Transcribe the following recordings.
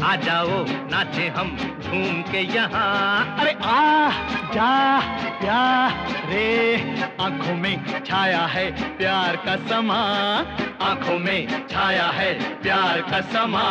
आ जाओ नाचे हम झूम के यहाँ। अरे आ जा प्यारे, आंखों में छाया है प्यार का समा, आंखों में छाया है प्यार का समा।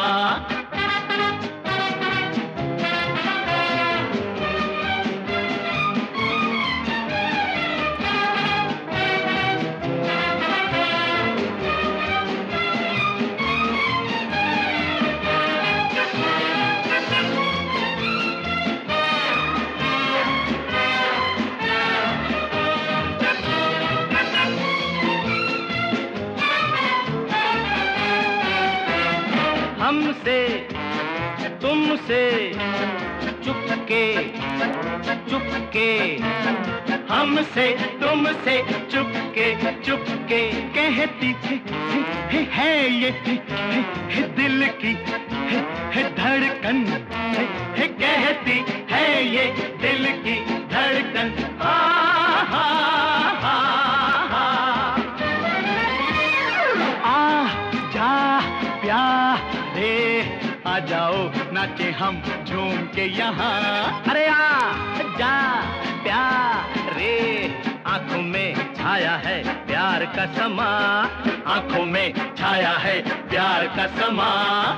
हमसे तुमसे चुपके चुपके, हमसे तुमसे चुपके चुपके कहती है ये दिल की धड़कन, कहती है ये दिल की धड़कन। आ जा प्यारे, आ जाओ नाचे हम झूम के यहाँ। अरे आ जा प्यारे, आंखों में छाया है प्यार का समा, आंखों में छाया है प्यार का समा।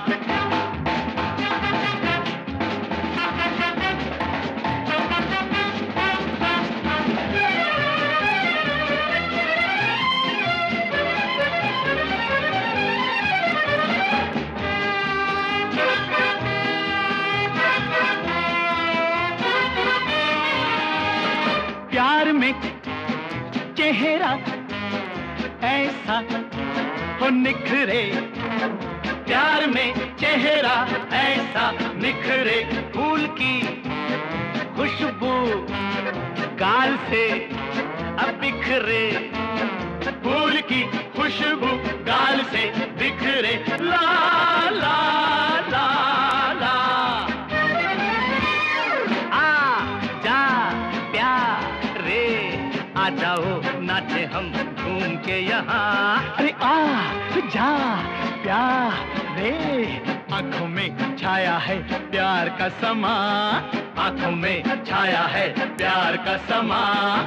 प्यार में चेहरा ऐसा हो निखरे, प्यार में चेहरा ऐसा निखरे, फूल की खुशबू गाल से अब बिखरे, फूल की खुशबू गाल से बिखरे। ला ला ला ला, आ जा प्यारे, आ जाओ नाचे हम झूम के यहाँ। अरे आ जा प्यारे, आंखों में छाया है प्यार का समा, आंखों में छाया है प्यार का समा।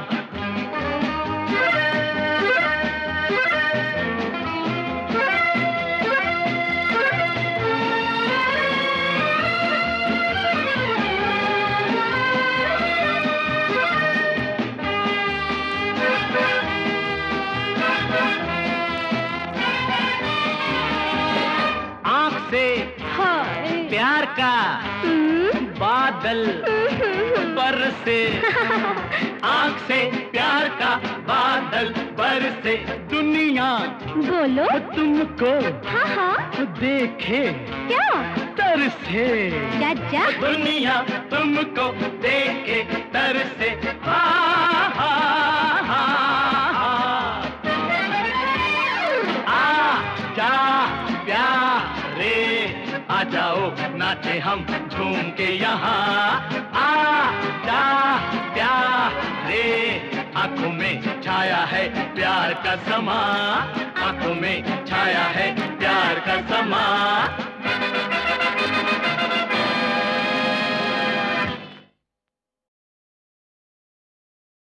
प्यार का बादल बरसे, आँख से प्यार का बादल बरसे, दुनिया बोलो तुमको हाँ हाँ देखे क्या तरसे, चाचा दुनिया तुमको देखे तरसे। हा हा हा हा, आ जा प्यारे, आ जाओ नाचे हम झूम के यहाँ। आ जा प्यारे, आंखों में छाया है प्यार का समा, आंखों में छाया है प्यार का समा।